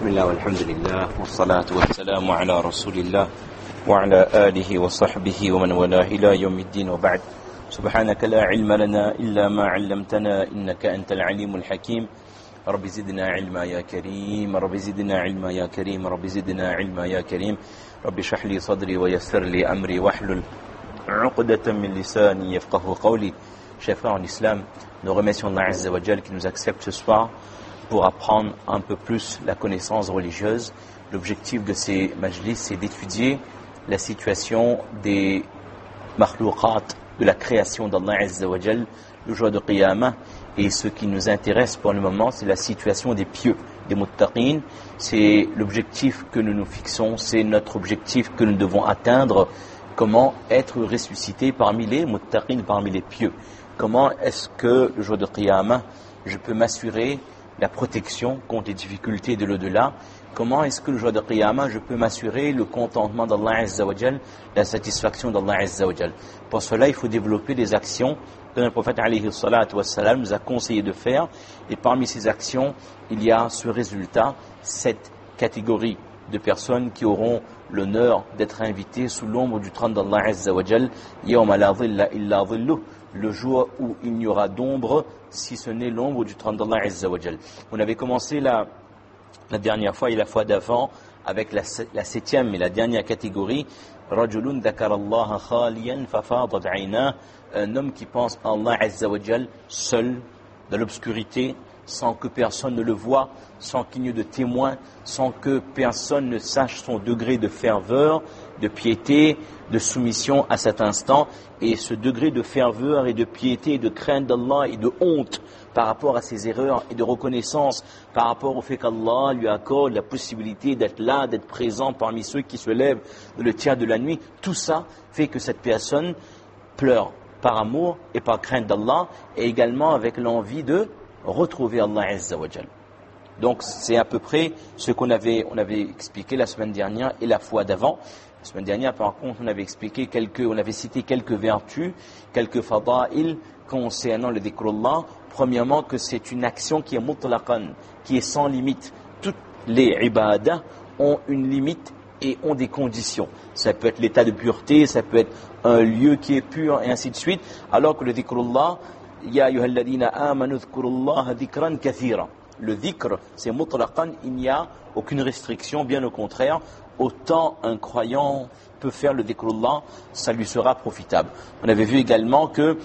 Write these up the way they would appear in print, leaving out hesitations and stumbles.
بسم الله والحمد لله والصلاة والسلام على رسول الله وعلى آله وصحبه ومن والاه إلى يوم الدين وبعد. سبحانك لا علم لنا إلا ما علمتنا إنك أنت العليم الحكيم. رب زدنا علما يا كريم، رب زدنا علما يا كريم، رب زدنا علما يا كريم. رب اشرح لي صدري ويسر لي أمري واحلل عقدة من لساني يفقهوا قولي. Chers frères en islam, nous remercions Allah Azza wa Jal qui nous accepte ce soir pour apprendre un peu plus la connaissance religieuse. L'objectif de ces majlis, c'est d'étudier la situation des makhlouqat, de la création d'Allah Azza wa Jal, le jour de Qiyamah. Et ce qui nous intéresse pour le moment, c'est la situation des pieux, des muttaqin. C'est l'objectif que nous nous fixons, c'est notre objectif que nous devons atteindre. Comment être ressuscité parmi les muttaqin, parmi les pieux. Comment est-ce que le jour de Qiyamah, je peux m'assurer la protection contre les difficultés de l'au-delà? Comment est-ce que le jour de Qiyamah, je peux m'assurer le contentement d'Allah Azza wa Jal, la satisfaction d'Allah Azza wa Jal? Pour cela, il faut développer des actions que le prophète alayhi salatu wassalam nous a conseillé de faire. Et parmi ces actions, il y a ce résultat, cette catégorie de personnes qui auront l'honneur d'être invitées sous l'ombre du trône d'Allah Azza wa Jal, yawma la dhilla illa dhilluh, le jour où il n'y aura d'ombre si ce n'est l'ombre du trône d'Allah Azza wa Jal. On avait commencé la dernière fois et la fois d'avant avec la septième et la dernière catégorie, rajulun dhakarallaha khaliyan fafadat aynah, un homme qui pense à Allah Azza wa Jal seul, dans l'obscurité, sans que personne ne le voie, sans qu'il n'y ait de témoins, sans que personne ne sache son degré de ferveur, de piété, de soumission à cet instant. Et ce degré de ferveur et de piété, de crainte d'Allah et de honte par rapport à ses erreurs et de reconnaissance par rapport au fait qu'Allah lui accorde la possibilité d'être là, d'être présent parmi ceux qui se lèvent le tiers de la nuit, tout ça fait que cette personne pleure par amour et par crainte d'Allah et également avec l'envie de retrouver Allah Azza wa Jal. Donc c'est à peu près ce qu'on avait expliqué la semaine dernière et la fois d'avant. La semaine dernière, par contre, on avait cité quelques vertus, quelques fada'il concernant le dhikrullah. Premièrement, que c'est une action qui est mutlaqan, qui est sans limite. Toutes les ibadah ont une limite et ont des conditions. Ça peut être l'état de pureté, ça peut être un lieu qui est pur et ainsi de suite. Alors que le dhikrullah, ya ayyuhalladhina amanu dhkurullaha dhikran kathira. Le dhikr, c'est mutlaqan, il n'y a aucune restriction, bien au contraire. Autant un croyant peut faire le dhikrullah, ça lui sera profitable. On avait vu également que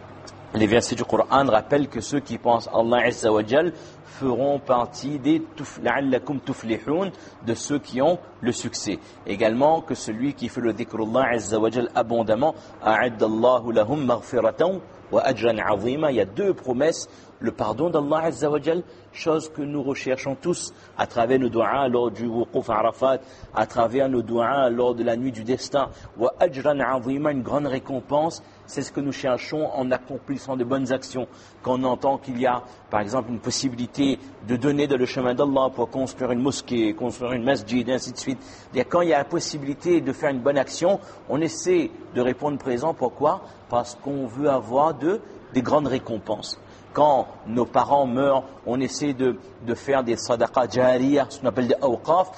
les versets du Coran rappellent que ceux qui pensent à Allah Azza wa Jal feront partie des la'allakum tuflihun, de ceux qui ont le succès. Également que celui qui fait le dhikrullah Azza wa Jal abondamment, a'addallahu lahum maghfiratan wa ajran 'azima. Il y a deux promesses: le pardon d'Allah Azza wa Jal, chose que nous recherchons tous à travers nos du'a lors du wuquf Arafat, à travers nos du'a lors de la nuit du destin, wa ajran 'azima, une grande récompense. C'est ce que nous cherchons en accomplissant de bonnes actions. Quand on entend qu'il y a, par exemple, une possibilité de donner dans le chemin d'Allah pour construire une mosquée, construire une masjid, et ainsi de suite. Et quand il y a la possibilité de faire une bonne action, on essaie de répondre présent. Pourquoi? Parce qu'on veut avoir des grandes récompenses. Quand nos parents meurent, on essaie de faire des sadaqas jariyah, ce qu'on appelle des awqaf,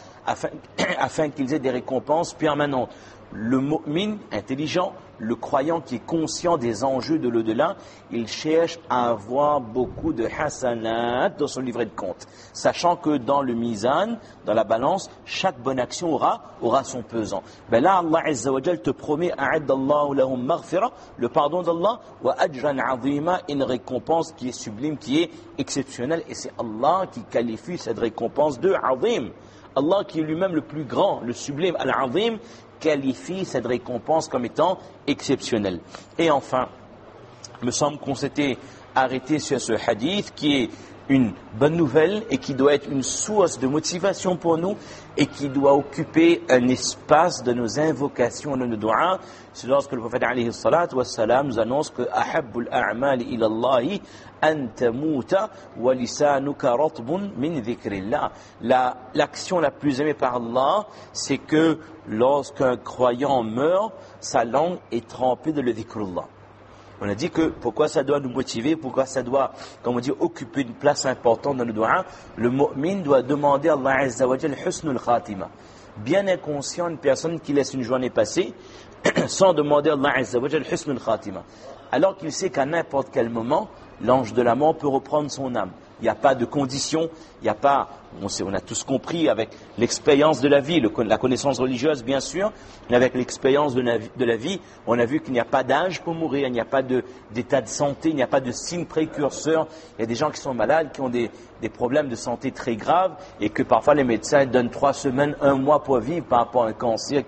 afin qu'ils aient des récompenses permanentes. Le mu'min intelligent, le croyant qui est conscient des enjeux de l'au-delà, il cherche à avoir beaucoup de hasanat dans son livret de compte, sachant que dans le mizan, dans la balance, chaque bonne action aura son pesant. Ben là, Allah Azza wa Jal te promet a'addallahu lahum maghfira, le pardon d'Allah, wa ajran 'azima, une récompense qui est sublime, qui est exceptionnelle, et c'est Allah qui qualifie cette récompense de 'azim. Allah qui est lui-même le plus grand, le sublime, al-'azim, qualifie cette récompense comme étant exceptionnelle. Et enfin, il me semble qu'on s'était arrêté sur ce hadith qui est une bonne nouvelle et qui doit être une source de motivation pour nous et qui doit occuper un espace de nos invocations, de nos du'a. C'est lorsque le prophète alayhi salatu wassalam nous annonce que ahabbul a'mali ila Allahi an tamuta wa lisanuka ratbun min dhikrillah. L'action la plus aimée par Allah, c'est que lorsqu'un croyant meurt, sa langue est trempée de le dhikrullah. On a dit que pourquoi ça doit nous motiver, pourquoi ça doit, comme on dit, occuper une place importante dans le dua. Le mu'min doit demander à Allah Azza wa Jal husnul khatima. Bien inconscient, une personne qui laisse une journée passer sans demander à Allah Azza wa Jal husnul khatima. Alors qu'il sait qu'à n'importe quel moment, l'ange de la mort peut reprendre son âme. Il n'y a pas de condition, il n'y a pas, on a tous compris avec l'expérience de la vie, la connaissance religieuse bien sûr, mais avec l'expérience de la vie, on a vu qu'il n'y a pas d'âge pour mourir, il n'y a pas d'état de santé, il n'y a pas de signe précurseur. Il y a des gens qui sont malades, qui ont des problèmes de santé très graves et que parfois les médecins donnent 3 semaines, 1 mois pour vivre par rapport à un cancer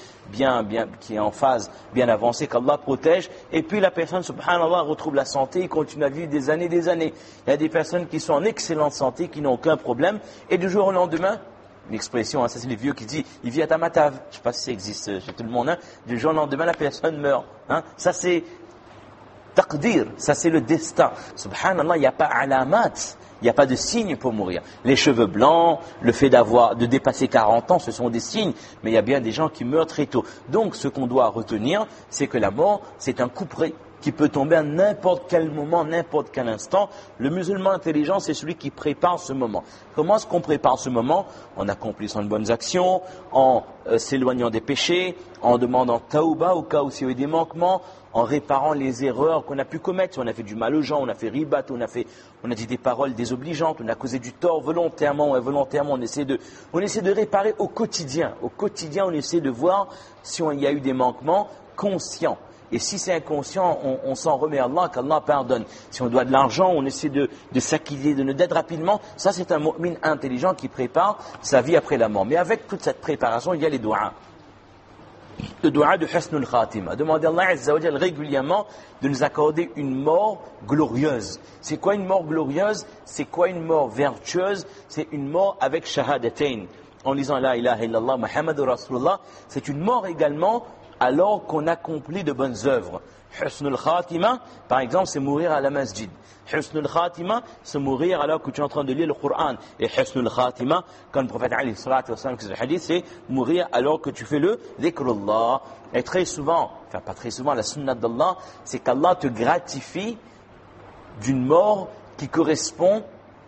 qui est en phase bien avancée, qu'Allah protège, et puis la personne, subhanallah, retrouve la santé et continue à vivre des années. Il y a des personnes qui sont en excellente santé, qui n'ont aucun problème, et du jour au lendemain, une expression, ça c'est les vieux qui disent, il vit à Tamatave, je ne sais pas si ça existe chez tout le monde, du jour au lendemain, la personne meurt. Ça c'est taqdir, ça c'est le destin. Subhanallah, il n'y a pas alamat. Il n'y a pas de signe pour mourir. Les cheveux blancs, le fait de dépasser 40 ans, ce sont des signes. Mais il y a bien des gens qui meurent très tôt. Donc, ce qu'on doit retenir, c'est que la mort, c'est un couperet qui peut tomber à n'importe quel moment, n'importe quel instant. Le musulman intelligent, c'est celui qui prépare ce moment. Comment est-ce qu'on prépare ce moment? En accomplissant de bonnes actions, en s'éloignant des péchés, en demandant tauba au cas où il y a eu des manquements, en réparant les erreurs qu'on a pu commettre. Si on a fait du mal aux gens, on a fait ribat, on a dit des paroles désobligeantes, on a causé du tort volontairement ou involontairement, on essaie de réparer au quotidien. Au quotidien, on essaie de voir si il y a eu des manquements conscients. Et si c'est inconscient, on s'en remet à Allah, qu'Allah pardonne. Si on doit de l'argent, on essaie de s'acquitter de nos dettes rapidement. Ça, c'est un mu'min intelligent qui prépare sa vie après la mort. Mais avec toute cette préparation, il y a les doigts. Le doua de Husnul Khatima. Demandez à Allah Azza wa Jal régulièrement de nous accorder une mort glorieuse. C'est quoi une mort glorieuse? C'est quoi une mort vertueuse? C'est une mort avec shahadatain. En lisant La ilaha illallah Muhammadur Rasulullah, c'est une mort également alors qu'on accomplit de bonnes œuvres. Husnul Khatima, par exemple, c'est mourir à la masjid. Husnul Khatima, c'est mourir alors que tu es en train de lire le Coran. Et Husnul Khatima, comme le prophète alayhi salatu wa sallam, c'est mourir alors que tu fais le dhikrullah. Et très souvent, enfin pas très souvent, la sunnah d'Allah, c'est qu'Allah te gratifie d'une mort qui correspond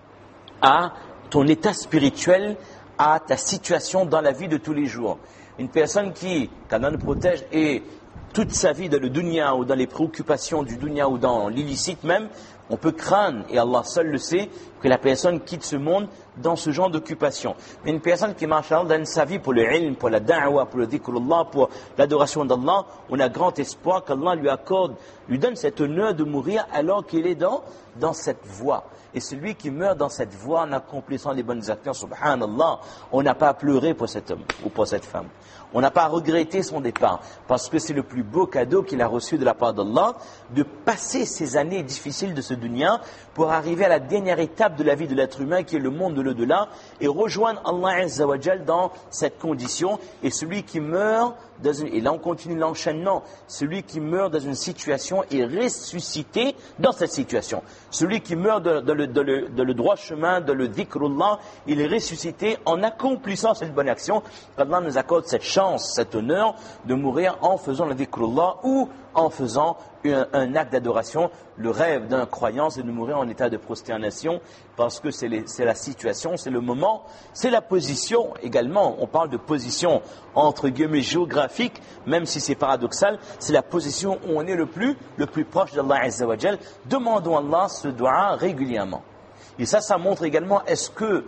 à ton état spirituel, à ta situation dans la vie de tous les jours. Une personne qu'Allah nous protège et toute sa vie dans le dunya ou dans les préoccupations du dunya ou dans l'illicite même, on peut craindre, et Allah seul le sait, que la personne quitte ce monde dans ce genre d'occupation. Mais une personne qui marche dans sa vie pour le ilm, pour la da'wa, pour le dhikrullah, pour l'adoration d'Allah, on a grand espoir qu'Allah lui donne cet honneur de mourir alors qu'il est dans cette voie. Et celui qui meurt dans cette voie en accomplissant les bonnes actions, subhanallah, on n'a pas à pleurer pour cet homme ou pour cette femme. On n'a pas à regretter son départ, parce que c'est le plus beau cadeau qu'il a reçu de la part d'Allah, de passer ces années difficiles de ce dunya pour arriver à la dernière étape de la vie de l'être humain, qui est le monde de l'au-delà, et rejoindre Allah Azza wa Jal dans cette condition. Et celui qui meurt, et là on continue l'enchaînement, celui qui meurt dans une situation est ressuscité dans cette situation. Celui qui meurt dans le droit chemin, dans le dhikrullah, il est ressuscité en accomplissant cette bonne action. Allah nous accorde cette chance, cet honneur de mourir en faisant le dhikrullah ou en faisant un acte d'adoration. Le rêve d'un croyant, c'est de mourir en état de prosternation, parce que c'est la situation, c'est le moment, c'est la position également. On parle de position entre guillemets géographique, même si c'est paradoxal, c'est la position où on est le plus proche d'Allah Azza wa Jal. Demandons à Allah ce dua régulièrement. Et ça montre également, est-ce que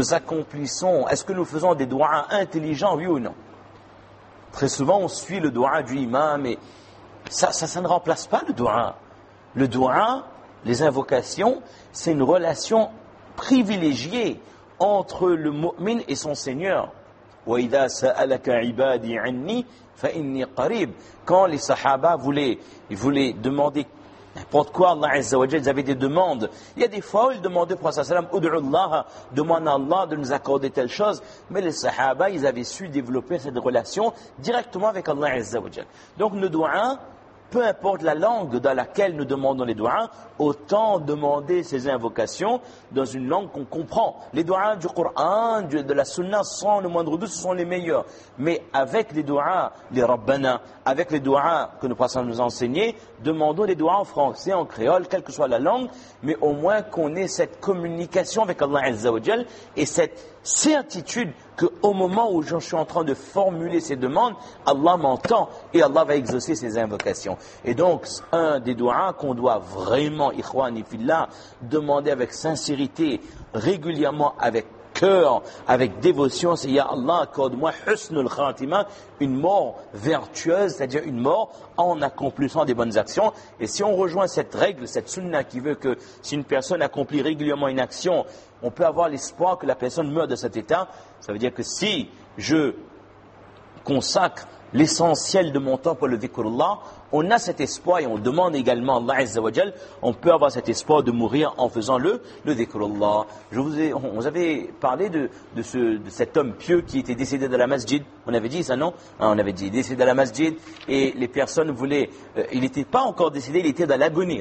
nous faisons des doigts intelligents, oui ou non? Très souvent, on suit le doigt du imam, mais ça ne remplace pas le doigt. Le doigt, les invocations, c'est une relation privilégiée entre le mu'min et son Seigneur. وَإِذَا سَأَلَكَ عِبَادِي عَنِّي فَإِنِّي قَرِيبٌ. Quand les sahaba voulaient demander n'importe quoi, Allah Azza wa Jal, ils avaient des demandes. Il y a des fois où ils demandaient au prophète sallam, Ud'u Allah, demande à Allah de nous accorder telle chose. Mais les sahaba, ils avaient su développer cette relation directement avec Allah Azza wa Jal. Donc le doua, peu importe la langue dans laquelle nous demandons les doigts, autant demander ces invocations dans une langue qu'on comprend. Les doigts du Coran, de la Sunna, sans le moindre doute, ce sont les meilleurs. Mais avec les doigts, les Rabbana, avec les doigts que nos prophètes nous ont enseignés, demandons les doigts en français, en créole, quelle que soit la langue, mais au moins qu'on ait cette communication avec Allah Azza wa Jal et cette certitude qu'au moment où je suis en train de formuler ces demandes, Allah m'entend et Allah va exaucer ces invocations. Et donc, un des doigts qu'on doit vraiment, ikhwani fillah, demander avec sincérité, régulièrement, avec cœur, avec dévotion, c'est Ya Allah, accorde-moi husnul khatima, une mort vertueuse, c'est-à-dire une mort en accomplissant des bonnes actions. Et si on rejoint cette règle, cette sunna qui veut que si une personne accomplit régulièrement une action, on peut avoir l'espoir que la personne meure de cet état. Ça veut dire que si je consacre l'essentiel de mon temps pour le dhikrullah, on a cet espoir et on demande également à Allah Azza wa Jal, on peut avoir cet espoir de mourir en faisant le dhikrullah. On avait parlé de cet homme pieux qui était décédé de la masjid. On avait dit ça, non? On avait dit décédé de la masjid et les personnes voulaient, il n'était pas encore décédé, il était dans l'agonie,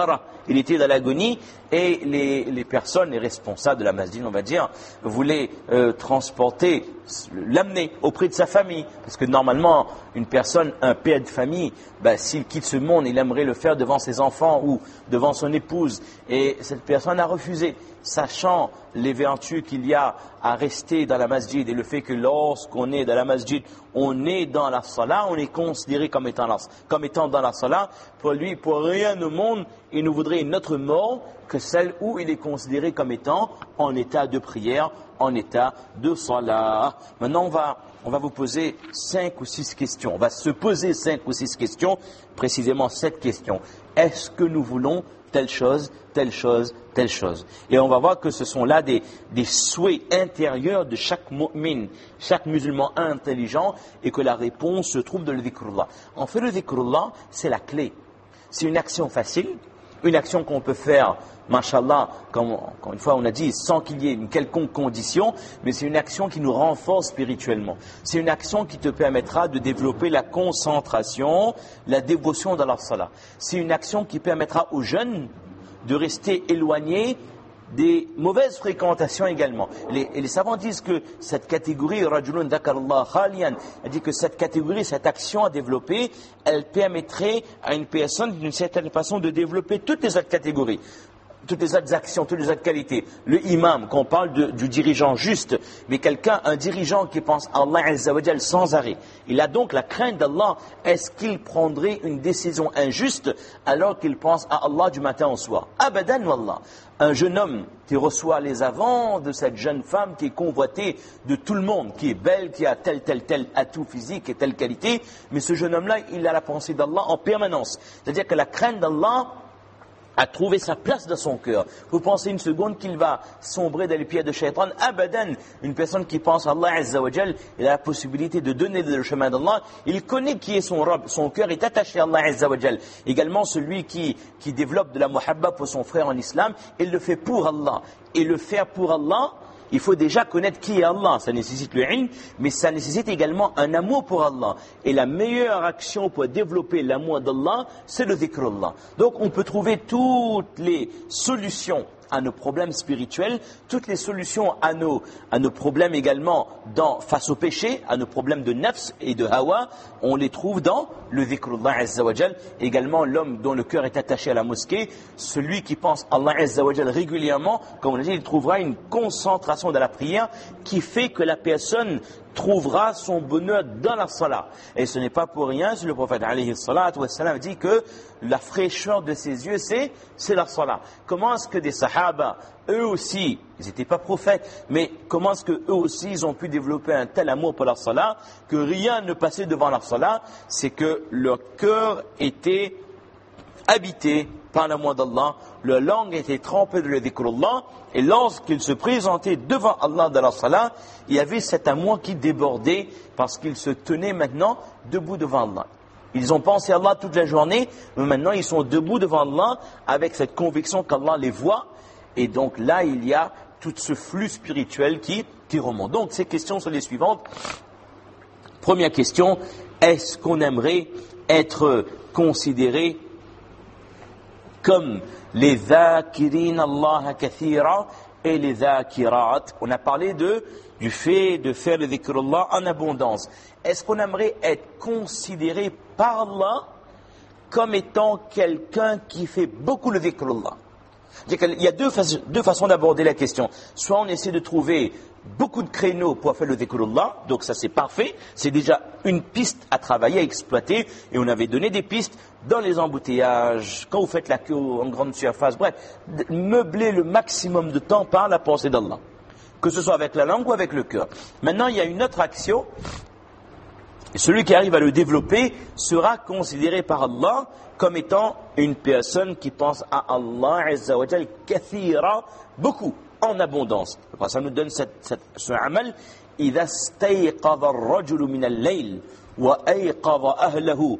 il était dans l'agonie et les personnes, les responsables de la masjid, on va dire, voulaient transporter, l'amener auprès de sa famille. Parce que normalement, une personne, un père de famille, s'il quitte ce monde, il aimerait le faire devant ses enfants ou devant son épouse. Et cette personne a refusé, sachant les vertus qu'il y a à rester dans la masjid et le fait que lorsqu'on est dans la masjid, on est dans la salat, on est considéré comme étant dans la salat. Pour lui, pour rien au monde, il nous voudrait une autre mort que celle où il est considéré comme étant en état de prière, en état de salat. Maintenant, on va vous poser 5 ou 6 questions. On va se poser 5 ou 6 questions, précisément cette question. Est-ce que nous voulons telle chose, telle chose, telle chose? Et on va voir que ce sont là des souhaits intérieurs de chaque mu'min, chaque musulman intelligent, et que la réponse se trouve dans le dhikrullah. En fait, le dhikrullah, c'est la clé. C'est une action facile, une action qu'on peut faire, mashallah, comme encore une fois on a dit, sans qu'il y ait une quelconque condition, mais c'est une action qui nous renforce spirituellement. C'est une action qui te permettra de développer la concentration, la dévotion dans la salat. C'est une action qui permettra aux jeunes de rester éloignés des mauvaises fréquentations également. Et les savants disent que cette catégorie, rajulun dhakarallah khaliyan, elle dit que cette catégorie, cette action à développer, elle permettrait à une personne d'une certaine façon de développer toutes les autres catégories, toutes les autres actions, toutes les autres qualités. Le imam, quand on parle du dirigeant juste, mais un dirigeant qui pense à Allah Azza wa Jal sans arrêt, il a donc la crainte d'Allah. Est-ce qu'il prendrait une décision injuste alors qu'il pense à Allah du matin au soir? Abadan wallah. Un jeune homme qui reçoit les avants de cette jeune femme qui est convoitée de tout le monde, qui est belle, qui a tel atout physique et telle qualité, mais ce jeune homme-là, il a la pensée d'Allah en permanence. C'est-à-dire que la crainte d'Allah a trouvé sa place dans son cœur. Vous pensez une seconde qu'il va sombrer dans les pieds de Shaitan? Abadan. Une personne qui pense à Allah Azza wa Jal, il a la possibilité de donner le chemin d'Allah. Il connaît qui est son Rabb. Son cœur est attaché à Allah Azza wa Jal. Également celui qui développe de la muhabba pour son frère en islam, il le fait pour Allah. Et le faire pour Allah, il faut déjà connaître qui est Allah. Ça nécessite le ilm, mais ça nécessite également un amour pour Allah. Et la meilleure action pour développer l'amour d'Allah, c'est le dhikrullah. Donc on peut trouver toutes les solutions à nos problèmes spirituels, toutes les solutions à nos problèmes également face au péché, à nos problèmes de nafs et de hawa, on les trouve dans le dhikrullah Azza wa Jal. Également l'homme dont le cœur est attaché à la mosquée, celui qui pense à Allah Azza wa Jal régulièrement, comme on l'a dit, il trouvera une concentration dans la prière qui fait que la personne trouvera son bonheur dans la salat. Et ce n'est pas pour rien si le prophète alayhi salatu wa salam dit que la fraîcheur de ses yeux, c'est la salat. Comment est-ce que des sahaba, eux aussi, ils n'étaient pas prophètes, mais comment est-ce que eux aussi, ils ont pu développer un tel amour pour la salat, que rien ne passait devant la salat? C'est que leur cœur était habité par l'amour d'Allah, leur langue était trempée de le dhikrullah, et lorsqu'ils se présentaient devant Allah dans la salat, il y avait cet amour qui débordait parce qu'ils se tenaient maintenant debout devant Allah. Ils ont pensé à Allah toute la journée, mais maintenant ils sont debout devant Allah avec cette conviction qu'Allah les voit, et donc là il y a tout ce flux spirituel qui remonte. Donc ces questions sont les suivantes. Première question, est-ce qu'on aimerait être considérés comme les dhakirin Allah kathira et les dhakirat. On a parlé du fait de faire le dhikrullah en abondance. Est-ce qu'on aimerait être considéré par Allah comme étant quelqu'un qui fait beaucoup le dhikrullah? Il y a deux façons d'aborder la question. Soit on essaie de trouver beaucoup de créneaux pour faire le dhikrullah, donc ça c'est parfait, c'est déjà une piste à travailler, à exploiter, et on avait donné des pistes dans les embouteillages, quand vous faites la queue en grande surface, bref, meubler le maximum de temps par la pensée d'Allah, que ce soit avec la langue ou avec le cœur. Maintenant, il y a une autre action, et celui qui arrive à le développer sera considéré par Allah comme étant une personne qui pense à Allah Azza wa Jal kathira, beaucoup, en abondance. Ça nous donne ce amal. إذا استيقظ الرجل من الليل وأيقظ أهله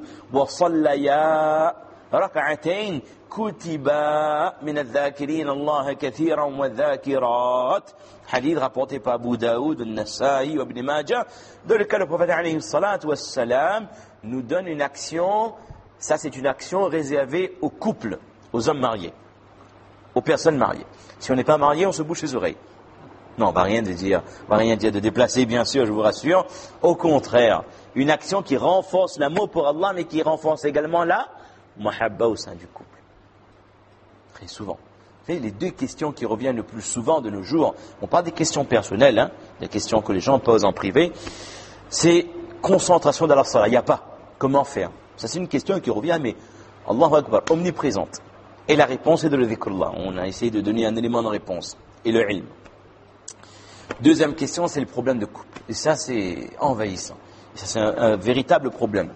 وصليا ركعتين كتبا من الذاكرين الله كثيرا والذاكرات. Hadith rapporté par Abu Daoud, An-Nasa'i, Ibn Majah, dans lequel le prophète alayhi salatu wassalam nous donne une action. Ça, c'est une action réservée aux couples, aux hommes mariés, aux personnes mariées. Si on n'est pas marié, on se bouche les oreilles. Non, on va rien dire de déplacer, bien sûr, je vous rassure. Au contraire, une action qui renforce l'amour pour Allah, mais qui renforce également la mahabba au sein du couple. Très souvent. Vous savez, les deux questions qui reviennent le plus souvent de nos jours, on parle des questions personnelles, des questions que les gens posent en privé, c'est concentration dans la salat. Il n'y a pas. Comment faire? Ça, c'est une question qui revient, mais Allahu Akbar, omniprésente. Et la réponse est de le dhikrullah. On a essayé de donner un élément de réponse. Et le ilm. Deuxième question, c'est le problème de couple. Et ça, c'est envahissant. Et ça, c'est un véritable problème.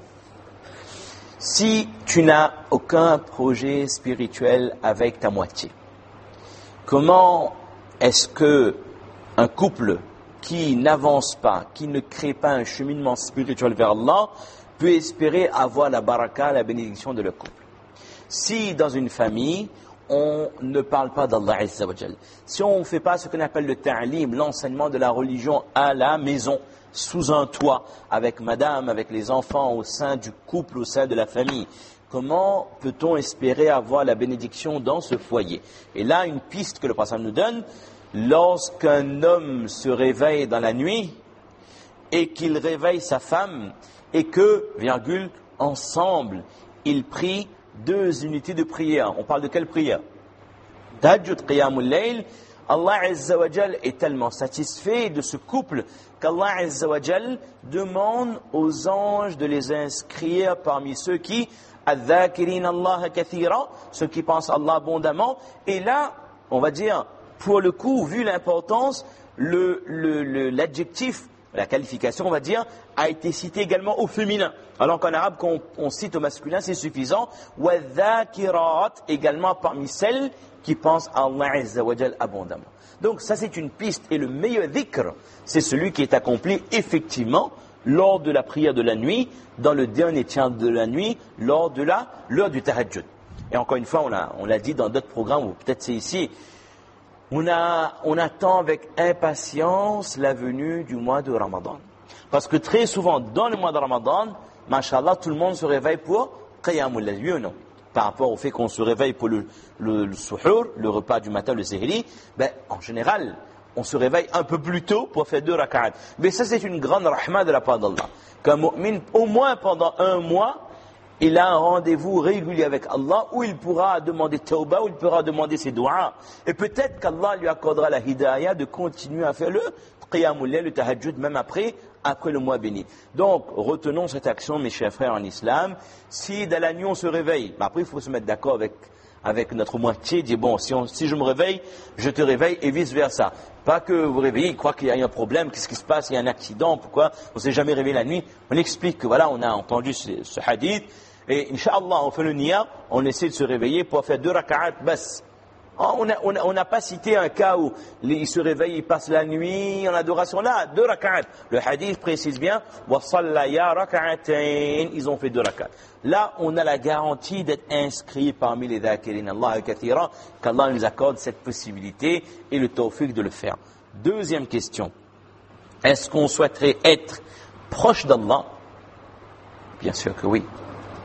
Si tu n'as aucun projet spirituel avec ta moitié, comment est-ce que un couple qui n'avance pas, qui ne crée pas un cheminement spirituel vers Allah, peut espérer avoir la baraka, la bénédiction de leur couple? Si dans une famille, on ne parle pas d'Allah Azza wa Jal, si on ne fait pas ce qu'on appelle le ta'lim, l'enseignement de la religion à la maison, sous un toit, avec madame, avec les enfants, au sein du couple, au sein de la famille, comment peut-on espérer avoir la bénédiction dans ce foyer? Et là, une piste que le prophète nous donne, lorsqu'un homme se réveille dans la nuit et qu'il réveille sa femme et que, virgule, ensemble, ils prient 2 unités de prière. On parle de quelle prière? Tahajjud, Qiyamul Layl. Allah Azza wa Jal est tellement satisfait de ce couple qu'Allah Azza wa Jal demande aux anges de les inscrire parmi ceux qui Adh-Dhakirin Allah kathira, ceux qui pensent à Allah abondamment. Et là, on va dire, pour le coup, vu l'importance, l'adjectif, la qualification, on va dire, a été cité également au féminin. Alors qu'en arabe, quand on cite au masculin, c'est suffisant. Wa-dhakirat, également parmi celles qui pensent à Allah Azza wa Jal abondamment. Donc ça, c'est une piste. Et le meilleur dhikr, c'est celui qui est accompli effectivement lors de la prière de la nuit, dans le dernier tiers de la nuit, lors de l'heure du tahajjud. Et encore une fois, on l'a dit dans d'autres programmes, ou peut-être c'est ici, on attend avec impatience la venue du mois de Ramadan. Parce que très souvent, dans le mois de Ramadan, Masha'Allah, tout le monde se réveille pour Qiyamul Layl, non? Par rapport au fait qu'on se réveille pour le suhour, le repas du matin, le sehri, en général, on se réveille un peu plus tôt pour faire 2 rak'at. Mais ça, c'est une grande rahma de la part d'Allah. Qu'un mu'min, au moins pendant 1 mois, il a un rendez-vous régulier avec Allah où il pourra demander tawbah, où il pourra demander ses doigts. Et peut-être qu'Allah lui accordera la hidayah de continuer à faire le qiyamul layl, le tahajjud, même après le mois béni. Donc, retenons cette action, mes chers frères en islam. Si dans la nuit on se réveille, après il faut se mettre d'accord avec notre moitié, dire bon, si je me réveille, je te réveille et vice versa. Pas que vous réveillez, il croit qu'il y a un problème, qu'est-ce qui se passe, il y a un accident, pourquoi on ne s'est jamais réveillé la nuit. On explique que voilà, on a entendu ce hadith, et Inch'Allah, on fait le niya, on essaie de se réveiller pour faire 2 rak'at bas. On n'a pas cité un cas où il se réveille, il passe la nuit en adoration. Là, 2 rak'at. Le hadith précise bien, وَصَلَّيَا رَكَعَتَيْنِ, ils ont fait 2 rak'at. Là, on a la garantie d'être inscrit parmi les dhakirin Allah kathira, qu'Allah nous accorde cette possibilité et le tawfiq de le faire. Deuxième question. Est-ce qu'on souhaiterait être proche d'Allah? Bien sûr que oui.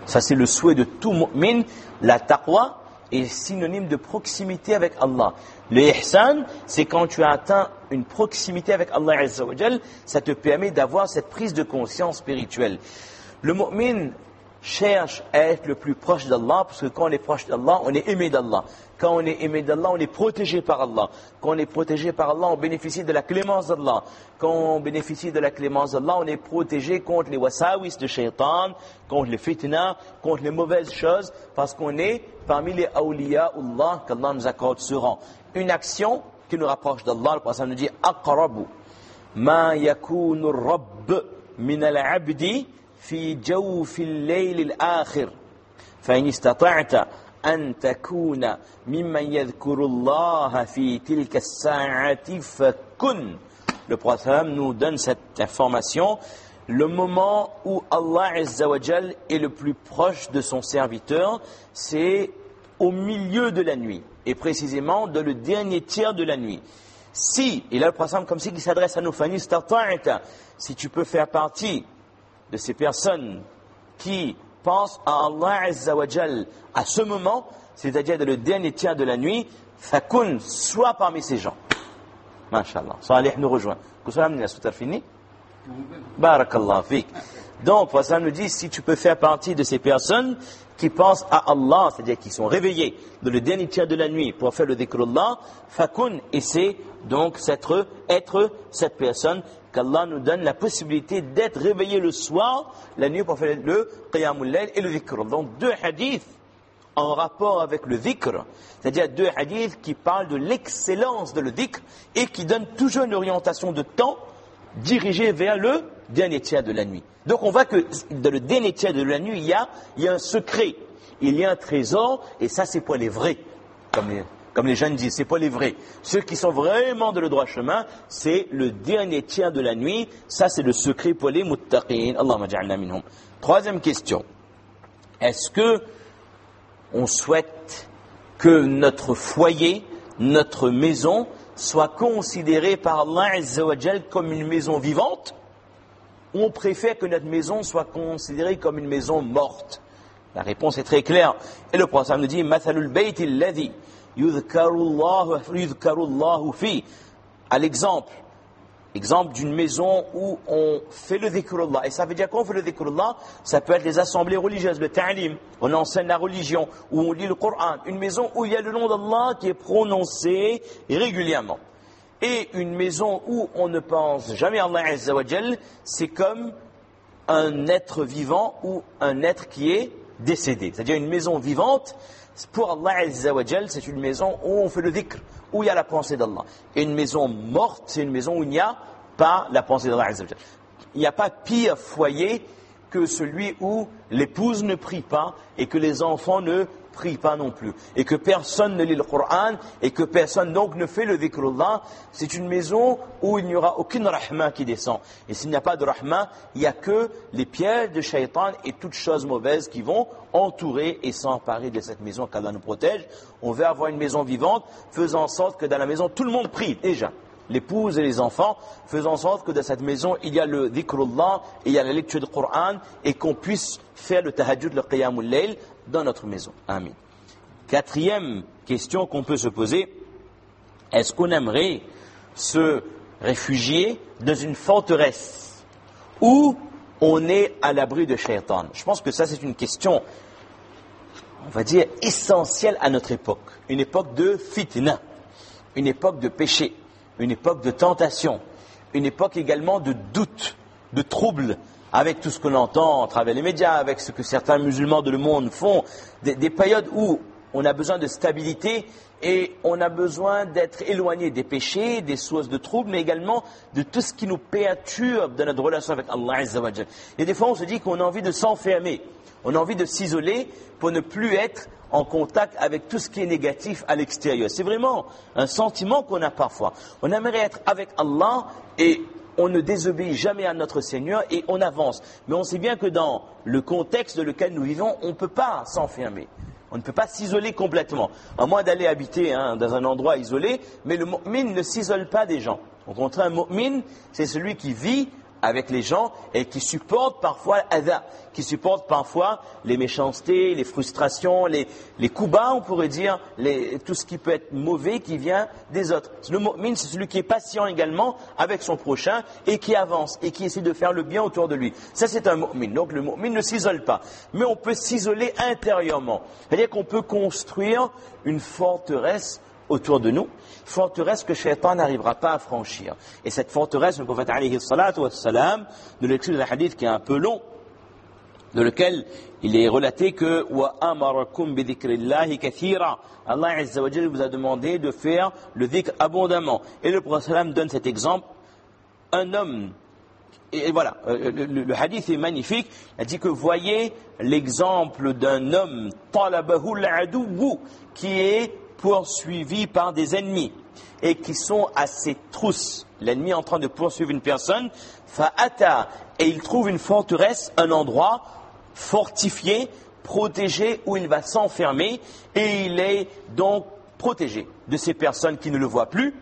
Ça, c'est le souhait de tout mu'min. La taqwa est synonyme de proximité avec Allah. Le ihsan, c'est quand tu as atteint une proximité avec Allah Azza wa Jal, ça te permet d'avoir cette prise de conscience spirituelle. Le mu'min cherche à être le plus proche d'Allah, parce que quand on est proche d'Allah, on est aimé d'Allah. Quand on est aimé d'Allah, on est protégé par Allah. Quand on est protégé par Allah, on bénéficie de la clémence d'Allah. Quand on bénéficie de la clémence d'Allah, on est protégé contre les wasawis de shaitan, contre les fitna, contre les mauvaises choses, parce qu'on est parmi les awliya'ullah qu'Allah nous accorde ce rang. Une action qui nous rapproche d'Allah, le prophète nous dit « Aqrabu ma yakunu rabb min al-abdi في جوف الليل الآخر فإن استطعت أن تكون ممن يذكر الله في تلك الساعة فكن. Le prophète nous donne cette information. Le moment où Allah Azza wa Jal est le plus proche de son serviteur, c'est au milieu de la nuit, et précisément dans le dernier tiers de la nuit. Si, et là le prophète comme s'il s'adresse à nous, فإن استطعت, si tu peux faire partie de ces personnes qui pensent à Allah Azza wa Jal à ce moment, c'est-à-dire dans le dernier tiers de la nuit, fakun, soit parmi ces gens. Masha'Allah. Salih nous rejoint. Fini? Barakallah fik. Donc, ça nous dit, si tu peux faire partie de ces personnes qui pensent à Allah, c'est-à-dire qui sont réveillés dans le dernier tiers de la nuit pour faire le dhikrullah, fakun, et c'est donc être cette personne qu'Allah nous donne la possibilité d'être réveillé le soir, la nuit pour faire le qiyamul layl et le dhikr. Donc deux hadiths en rapport avec le dhikr, c'est-à-dire deux hadiths qui parlent de l'excellence de le dhikr et qui donnent toujours une orientation de temps dirigée vers le dernier tiers de la nuit. Donc on voit que dans le dernier tiers de la nuit, il y a un secret, il y a un trésor, et ça c'est pour les vrais, comme les jeunes disent, c'est pas les vrais. Ceux qui sont vraiment de le droit chemin, c'est le dernier tiers de la nuit. Ça, c'est le secret pour les muttaqin. Allahumma ja'alna minhum. Troisième question. Est-ce que on souhaite que notre foyer, notre maison, soit considérée par Allah Azza wa Jal comme une maison vivante, ou on préfère que notre maison soit considérée comme une maison morte? La réponse est très claire. Et le prophète nous dit, mathalul bayti alladhi yudhkarullahu fi. À l'exemple d'une maison où on fait le dhikrullah. Et ça veut dire qu'on fait le dhikrullah, ça peut être les assemblées religieuses, le ta'lim, on enseigne la religion, où on lit le Coran. Une maison où il y a le nom d'Allah qui est prononcé régulièrement. Et une maison où on ne pense jamais à Allah Azza wa Jal, c'est comme un être vivant ou un être qui est décédé. C'est-à-dire une maison vivante, pour Allah Azza wa Jal, c'est une maison où on fait le dhikr, où il y a la pensée d'Allah. Et une maison morte, c'est une maison où il n'y a pas la pensée d'Allah Azza wa Jal. Il n'y a pas pire foyer que celui où l'épouse ne prie pas et que les enfants ne prient pas non plus. Et que personne ne lit le Coran et que personne donc ne fait le dhikrullah. C'est une maison où il n'y aura aucune rahma qui descend. Et s'il n'y a pas de rahma, il n'y a que les pièges de shaitan et toutes choses mauvaises qui vont entourer et s'emparer de cette maison qu'Allah nous protège. On veut avoir une maison vivante, faisant en sorte que dans la maison tout le monde prie déjà. L'épouse et les enfants, faisant en sorte que dans cette maison, il y a le dhikrullah, et il y a la lecture du Coran, et qu'on puisse faire le tahajjud, le qiyamul layl, dans notre maison. Amin. Quatrième question qu'on peut se poser, est-ce qu'on aimerait se réfugier dans une forteresse où on est à l'abri de shaitan? Je pense que ça c'est une question, on va dire, essentielle à notre époque. Une époque de fitna, une époque de péché, une époque de tentation, une époque également de doute, de trouble, avec tout ce qu'on entend à travers les médias, avec ce que certains musulmans de le monde font, des périodes où on a besoin de stabilité et on a besoin d'être éloigné des péchés, des sources de troubles, mais également de tout ce qui nous perturbe dans notre relation avec Allah Azza wa Jal. Et des fois on se dit qu'on a envie de s'enfermer, on a envie de s'isoler pour ne plus être en contact avec tout ce qui est négatif à l'extérieur. C'est vraiment un sentiment qu'on a parfois. On aimerait être avec Allah et on ne désobéit jamais à notre Seigneur et on avance. Mais on sait bien que dans le contexte dans lequel nous vivons, on ne peut pas s'enfermer. On ne peut pas s'isoler complètement. À moins d'aller habiter dans un endroit isolé, mais le mu'min ne s'isole pas des gens. Au contraire, un mu'min, c'est celui qui vit avec les gens et qui supportent parfois l'adha, qui supportent parfois les méchancetés, les frustrations, les coups bas, on pourrait dire, tout ce qui peut être mauvais qui vient des autres. Le mu'min, c'est celui qui est patient également avec son prochain et qui avance et qui essaie de faire le bien autour de lui. Ça, c'est un mu'min. Donc le mu'min ne s'isole pas. Mais on peut s'isoler intérieurement. C'est-à-dire qu'on peut construire une forteresse autour de nous, forteresse que Shaitan n'arrivera pas à franchir. Et cette forteresse, le prophète alayhi salatu wa salam, nous l'explique dans un hadith qui est un peu long, dans lequel il est relaté que wa amarakum bi dhikrillahi kathira. Allah azza wa jalla vous a demandé de faire le dhikr abondamment. Et le prophète sallam donne cet exemple. Un homme, et voilà, le hadith est magnifique. Il dit que voyez l'exemple d'un homme talabahu al-aduwwu, qui est poursuivi par des ennemis et qui sont à ses trousses. L'ennemi est en train de poursuivre une personne, fa'ata, et il trouve une forteresse, un endroit fortifié, protégé, où il va s'enfermer, et il est donc protégé de ces personnes qui ne le voient plus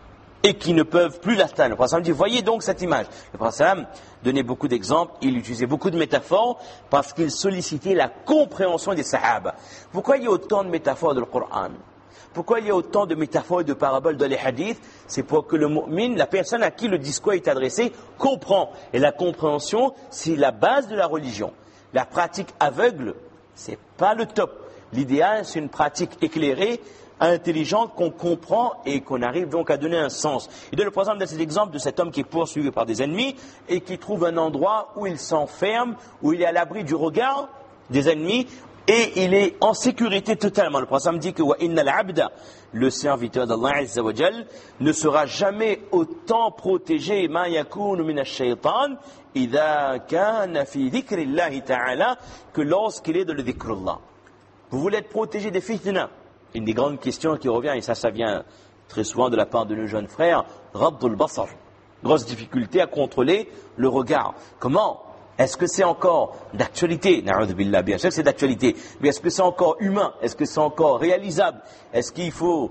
et qui ne peuvent plus l'atteindre. Le prophète dit, voyez donc cette image. Le prophète donnait beaucoup d'exemples, il utilisait beaucoup de métaphores parce qu'il sollicitait la compréhension des sahaba. Pourquoi il y a autant de métaphores dans le Coran? Pourquoi il y a autant de métaphores et de paraboles dans les hadiths? C'est pour que le mu'min, la personne à qui le discours est adressé, comprend. Et la compréhension, c'est la base de la religion. La pratique aveugle, c'est pas le top. L'idéal, c'est une pratique éclairée, intelligente, qu'on comprend et qu'on arrive donc à donner un sens. Il donne le exemple de cet exemple de cet homme qui est poursuivi par des ennemis et qui trouve un endroit où il s'enferme, où il est à l'abri du regard des ennemis, et il est en sécurité totalement. Le prophète dit que wa innal abda, le serviteur d'Allah azza wa jal, ne sera jamais autant protégé ma yakunu min ash-shaytan idha kana fi dhikrillahi ta'ala, que lorsqu'il est dans le dhikrullah. Vous voulez être protégé des fitna. Une des grandes questions qui revient, et ça vient très souvent de la part de nos jeunes frères, raddul basar. Grosse difficulté à contrôler le regard. Comment? Est-ce que c'est encore d'actualité? Na'udhu billah, bien sûr que c'est d'actualité. Mais est-ce que c'est encore humain? Est-ce que c'est encore réalisable? Est-ce qu'il faut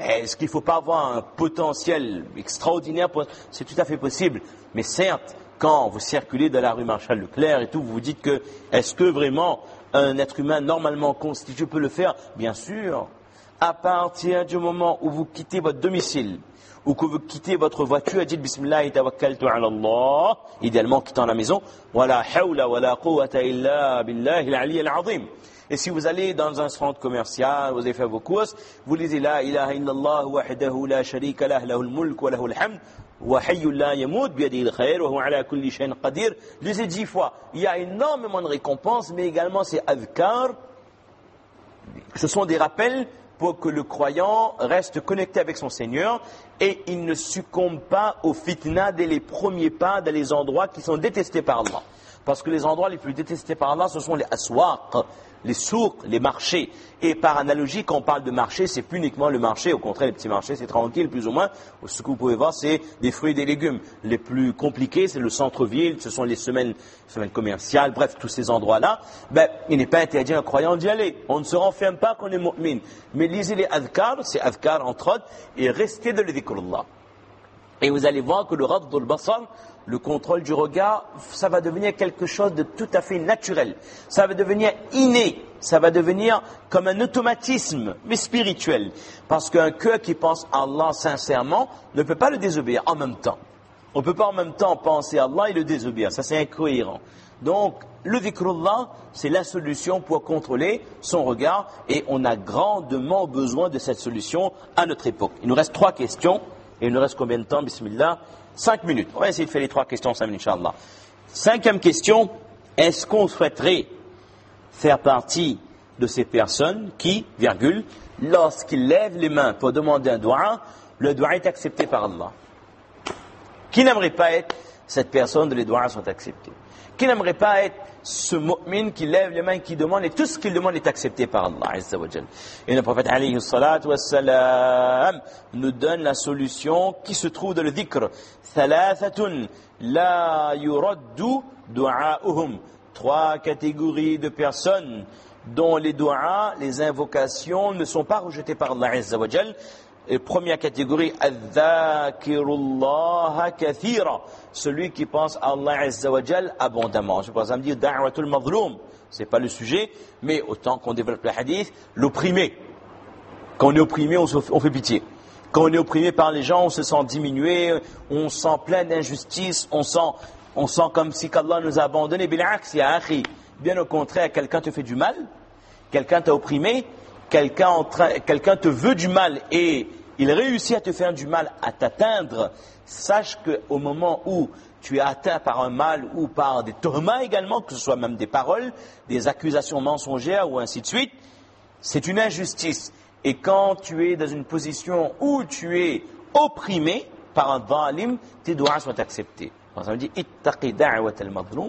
pas avoir un potentiel extraordinaire C'est tout à fait possible. Mais certes, quand vous circulez dans la rue Marshal Leclerc et tout, vous vous dites que, est-ce que vraiment un être humain normalement constitué peut le faire? Bien sûr. À partir du moment où vous quittez votre domicile, ou que vous quittez votre voiture, dites Bismillah tawakkaltu ala Allah, idéalement quittant la maison, wala hawla wala quwwata illa billahi al-ali al-azim. Et si vous allez dans un centre commercial, vous avez fait vos courses, vous lisez la ilaha illallah wahdahu la sharika lah, lahul mulk wa lahul hamd, wa hayyul la yamut biyadihi al-khair wa huwa ala kulli shay'in qadir. Lisez 10 fois. Il y a énormément de récompenses, mais également ces adhkar, ce sont des rappels pour que le croyant reste connecté avec son Seigneur et il ne succombe pas au fitna dès les premiers pas dans les endroits qui sont détestés par Allah. Parce que les endroits les plus détestés par Allah, ce sont les aswaq, les souks, les marchés. Et par analogie, quand on parle de marché, c'est plus uniquement le marché. Au contraire, les petits marchés, c'est tranquille, plus ou moins. Ce que vous pouvez voir, c'est des fruits et des légumes. Les plus compliqués, c'est le centre-ville, ce sont les semaines commerciales, bref, tous ces endroits-là. Il n'est pas interdit à un croyant d'y aller. On ne se renferme pas qu'on est mu'min. Mais lisez les adhkar, c'est adhkar entre autres, et restez de l'idhikrullah. Et vous allez voir que le raddul basar, le contrôle du regard, ça va devenir quelque chose de tout à fait naturel. Ça va devenir inné. Ça va devenir comme un automatisme, mais spirituel. Parce qu'un cœur qui pense à Allah sincèrement ne peut pas le désobéir en même temps. On ne peut pas en même temps penser à Allah et le désobéir. Ça, c'est incohérent. Donc, le dhikrullah, c'est la solution pour contrôler son regard. Et on a grandement besoin de cette solution à notre époque. Il nous reste 3 questions. Et il nous reste combien de temps, bismillah? 5 minutes. On va essayer de faire les 3 questions en 5 minutes, Inch'Allah. 5e question, est-ce qu'on souhaiterait faire partie de ces personnes qui, lorsqu'ils lèvent les mains pour demander un dua, le dua est accepté par Allah? Qui n'aimerait pas être cette personne dont les duas sont acceptés? Qui n'aimerait pas être ce mu'min qui lève les mains, qui demande, et tout ce qu'il demande est accepté par Allah Azza wa Jal. Et le prophète alayhi salatu wassalam nous donne la solution qui se trouve dans le dhikr. Thalathatun la yuraddu du'a'uhum. 3 catégories de personnes dont les du'as, les invocations ne sont pas rejetées par Allah Azza wa Jal. Et première catégorie, Al-Dhakirullaha kathira, celui qui pense à Allah Azza wa Jal abondamment. Je pense à me dire Da'watul Mazloum, c'est pas le sujet, mais autant qu'on développe le hadith, l'opprimé. Quand on est opprimé, on fait pitié. Quand on est opprimé par les gens, on se sent diminué, on se sent plein d'injustice, on sent comme si qu'Allah nous a abandonnés. Bil'aks, ya akhi. Bien au contraire, quelqu'un te fait du mal, quelqu'un t'a opprimé, quelqu'un te veut du mal et il réussit à te faire du mal, à t'atteindre. Sache qu'au moment où tu es atteint par un mal ou par des tourments également, que ce soit même des paroles, des accusations mensongères ou ainsi de suite, c'est une injustice. Et quand tu es dans une position où tu es opprimé par un zalim, tes doigts sont acceptés. Ça veut dire ittaqi da'wat al-mazlum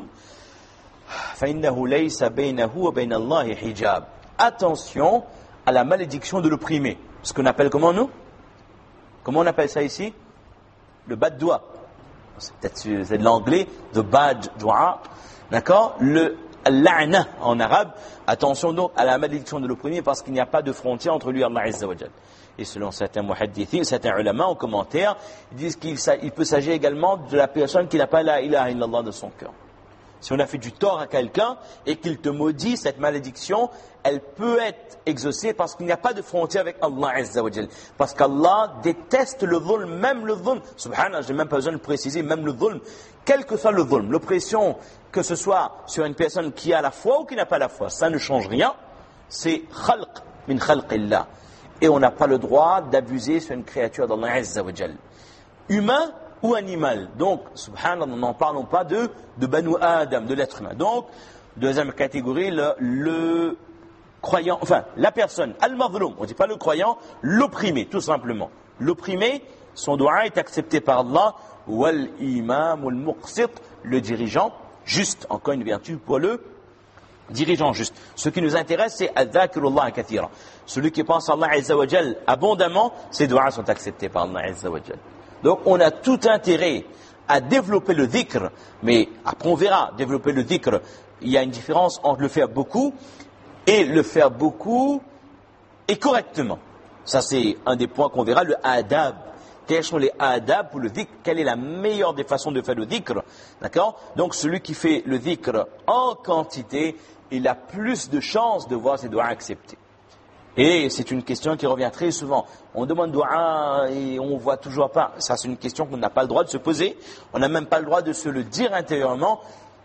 fa innahu laysa baynahu wa bayna Allahi hijab. Attention à la malédiction de l'opprimé. Ce qu'on appelle comment nous? Comment on appelle ça ici? Le bad doigt. C'est de l'anglais, the bad doigt. D'accord? Le la'na en arabe. Attention donc à la malédiction de l'opprimé parce qu'il n'y a pas de frontière entre lui et Allah Azza wa Jal. Et selon certains muhaddithin, certains ulama en commentaire, ils disent qu'il peut s'agir également de la personne qui n'a pas la ilaha illallah dans son cœur. Si on a fait du tort à quelqu'un et qu'il te maudit, cette malédiction, elle peut être exaucée parce qu'il n'y a pas de frontière avec Allah Azza wa Jal. Parce qu'Allah déteste le dhulm, même le dhulm. Subhanallah, je n'ai même pas besoin de préciser, même le dhulm. Quel que soit le dhulm, l'oppression, que ce soit sur une personne qui a la foi ou qui n'a pas la foi, ça ne change rien. C'est khalq min khalqillah. Et on n'a pas le droit d'abuser sur une créature d'Allah Azza wa Jal. Humain ou animal. Donc, subhanallah, n'en parlons pas de Banu Adam, de l'être humain. Donc, deuxième catégorie, le croyant, enfin, la personne, al-mazloum, on ne dit pas le croyant, l'opprimé, tout simplement. L'opprimé, son doua est accepté par Allah, wal-imam al-muqsit, le dirigeant, juste, encore une vertu pour le dirigeant juste. Ce qui nous intéresse, c'est al-dhakirullah kathira. Celui qui pense à Allah Azza wa Jal abondamment, ses doigts sont acceptés par Allah Azza wa Jal. Donc, on a tout intérêt à développer le dhikr, mais après on verra, développer le dhikr, il y a une différence entre le faire beaucoup et le faire beaucoup et correctement. Ça, c'est un des points qu'on verra, le adab. Quels sont les adab pour le dhikr? Quelle est la meilleure des façons de faire le dhikr? D'accord? Donc, celui qui fait le dhikr en quantité, il a plus de chances de voir ses doigts acceptés. Et c'est une question qui revient très souvent. On demande doua et on ne voit toujours pas. Ça, c'est une question qu'on n'a pas le droit de se poser. On n'a même pas le droit de se le dire intérieurement.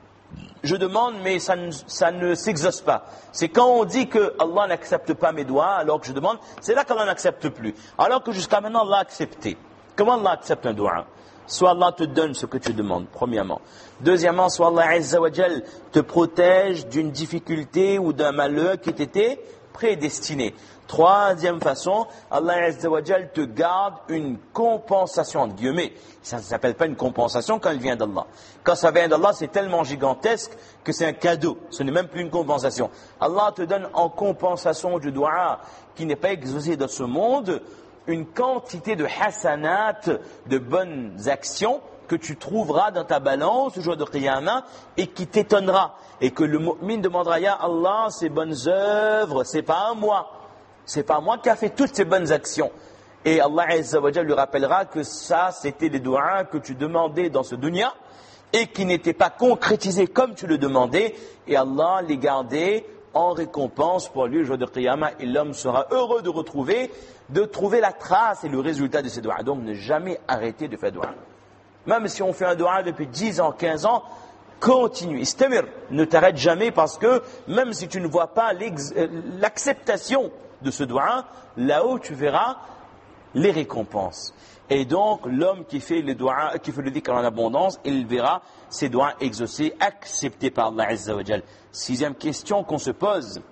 Je demande, mais ça ne s'exauce pas. C'est quand on dit que Allah n'accepte pas mes doigts, alors que je demande, c'est là qu'Allah n'accepte plus. Alors que jusqu'à maintenant, Allah a accepté. Comment Allah accepte un doua? Soit Allah te donne ce que tu demandes, premièrement. Deuxièmement, soit Allah Azza wa Jal te protège d'une difficulté ou d'un malheur qui t'était prédestiné. Troisième façon, Allah Azza wa Jal te garde une compensation, entre guillemets. Ça ne s'appelle pas une compensation quand elle vient d'Allah. Quand ça vient d'Allah, c'est tellement gigantesque que c'est un cadeau. Ce n'est même plus une compensation. Allah te donne en compensation du doua qui n'est pas exaucé dans ce monde, une quantité de hasanat, de bonnes actions que tu trouveras dans ta balance le jour de Qiyamah et qui t'étonnera. Et que le mu'min demandera, ya Allah, ces bonnes œuvres, c'est pas à moi. C'est pas moi qui a fait toutes ces bonnes actions. Et Allah Azza wa Jalla lui rappellera que ça, c'était des doigts que tu demandais dans ce dunya et qui n'étaient pas concrétisés comme tu le demandais. Et Allah les gardait en récompense pour lui le jour de Qiyamah. Et l'homme sera heureux de trouver la trace et le résultat de ces doigts. Donc ne jamais arrêter de faire doigts. Même si on fait un doua depuis 10 ans, 15 ans, continue. Istamir, ne t'arrête jamais parce que même si tu ne vois pas l'acceptation de ce doua, là-haut tu verras les récompenses. Et donc l'homme qui fait le doua, qui fait le dhikr en abondance, il verra ses doigts exaucés, acceptés par Allah Azza wa Jal. Sixième question qu'on se pose.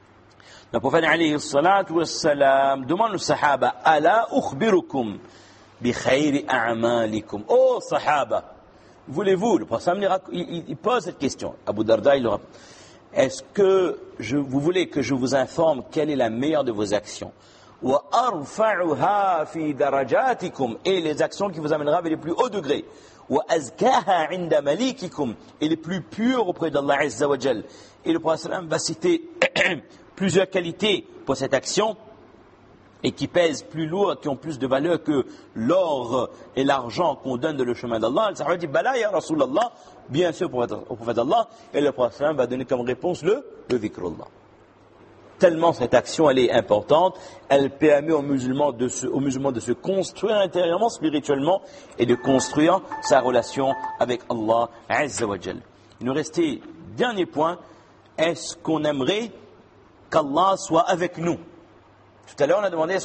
Le prophète alayhi salatu wassalam demande aux sahaba, ala ukhbirukum bi khayri a'malikum. Oh sahaba, voulez-vous, le prophète il pose cette question. Abu Darda, il leur est-ce que vous voulez que je vous informe quelle est la meilleure de vos actions? Wa arfa'uha fi darajatikum, et les actions qui vous amènera vers les plus hauts degrés. Wa azkaha 'inda malikikum, et les plus pures auprès d'Allah Azza wa Jal. Et le prophète va citer plusieurs qualités pour cette action. et qui pèsent plus lourd, qui ont plus de valeur que l'or et l'argent qu'on donne dans le chemin d'Allah. Le Sahaba dit, Bala ya Rasulallah, bien sûr au prophète d'Allah, et le prophète va donner comme réponse le dhikrullah. Tellement cette action elle est importante, elle permet aux musulmans de se construire intérieurement, spirituellement, et de construire sa relation avec Allah Azza wa Jal. Il nous restait dernier point, est-ce qu'on aimerait qu'Allah soit avec nous? Tout à l'heure on a demandé est-ce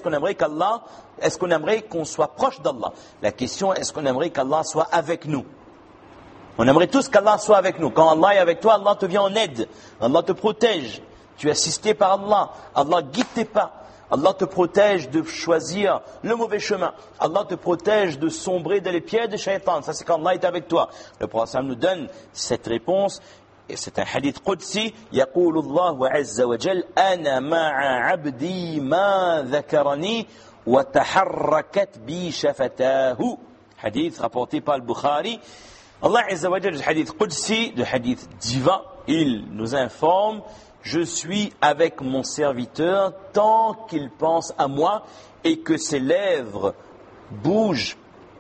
qu'on aimerait qu'on soit proche d'Allah. La question est-ce qu'on aimerait qu'Allah soit avec nous? On aimerait tous qu'Allah soit avec nous. Quand Allah est avec toi, Allah te vient en aide, Allah te protège. Tu es assisté par Allah. Allah guide tes pas. Allah te protège de choisir le mauvais chemin. Allah te protège de sombrer dans les pieds de Shaitan. Ça, c'est quand Allah est avec toi. Le prophète nous donne cette réponse. Et c'est un hadith qudsi. يقول الله عز وجل أنا مع عبدي ما ذكرني وتحركت بي شفتاه. Hadith rapporté par le Bukhari. Allah Azza wa Jal, le hadith qudsi, le hadith divin, il nous informe: je suis avec mon serviteur tant qu'il pense à moi et que ses lèvres bougent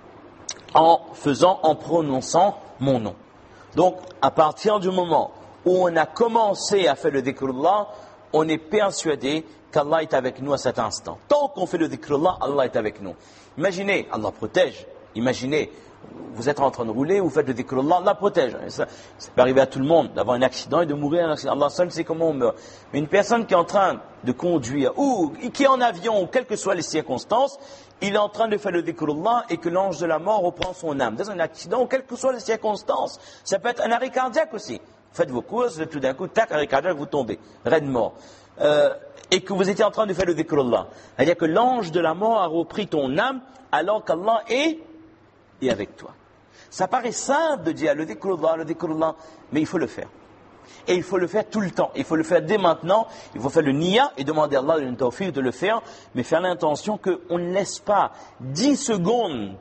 en prononçant mon nom. Donc, à partir du moment où on a commencé à faire le dhikrullah, on est persuadé qu'Allah est avec nous à cet instant. Tant qu'on fait le dhikrullah, Allah est avec nous. Imaginez, Allah protège. Imaginez, vous êtes en train de rouler, vous faites le dhikrullah, Allah protège. Ça peut arriver à tout le monde d'avoir un accident et de mourir un accident. Allah seul sait comment on meurt. Mais une personne qui est en train de conduire ou qui est en avion, ou quelles que soient les circonstances, il est en train de faire le dhikrullah et que l'ange de la mort reprend son âme. Dans un accident ou quelles que soient les circonstances. Ça peut être un arrêt cardiaque aussi. Faites vos courses, tout d'un coup, tac, arrêt cardiaque, vous tombez. Raide mort. Et que vous étiez en train de faire le dhikrullah. C'est-à-dire que l'ange de la mort a repris ton âme alors qu'Allah est avec toi. Ça paraît simple de dire le dhikrullah, mais il faut le faire. Et il faut le faire tout le temps. Il faut le faire dès maintenant. Il faut faire le niya et demander à Allah une tawfiq de le faire, mais faire l'intention qu'on ne laisse pas 10 secondes,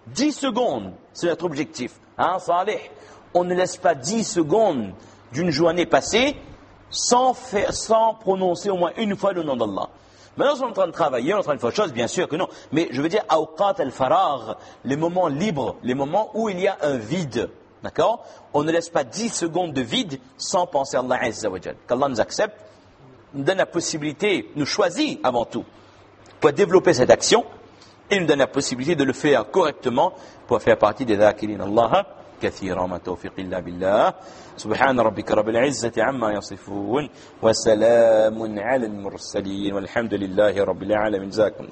c'est notre objectif. Hein, Salih? On ne laisse pas 10 secondes d'une journée passée sans prononcer au moins une fois le nom d'Allah. Maintenant, on est en train de travailler, on est en train de faire autre chose, bien sûr que non. Mais je veux dire, awqat al-faragh, les moments libres, les moments où il y a un vide. D'accord? On ne laisse pas 10 secondes de vide sans penser à Allah Azza wa Jal. Qu'Allah nous accepte, nous donne la possibilité, nous choisit avant tout, pour développer cette action, et nous donne la possibilité de le faire correctement pour faire partie des dhakirin Allah. كثيرا ما توفيق إلا بالله سبحان ربك رب العزة عما يصفون وسلام على المرسلين والحمد لله رب العالمين جزاكم